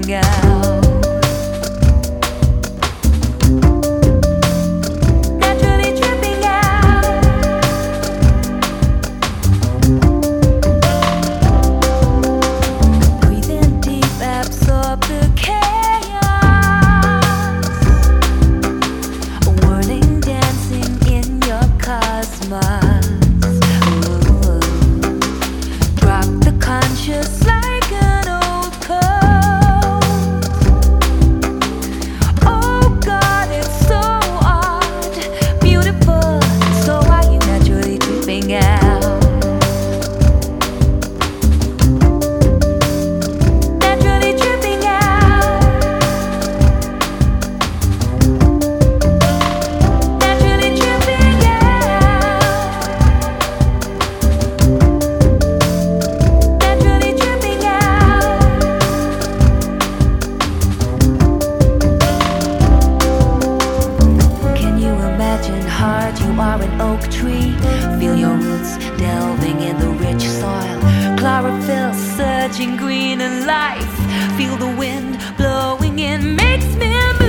dripping out. Naturally dripping out. Breathe in deep, absorb the chaos. Whirling, dancing in your cosmos. Rock the conscious like an old coat. Oh God, it's so odd, beautiful. So are you naturally dripping out? Naturally dripping out. Naturally dripping out. Naturally dripping out. Can you imagine hard you are an oak tree? Feel your roots delving in the rich soil. Chlorophyll surging green in life. Feel the wind blowing in, makes me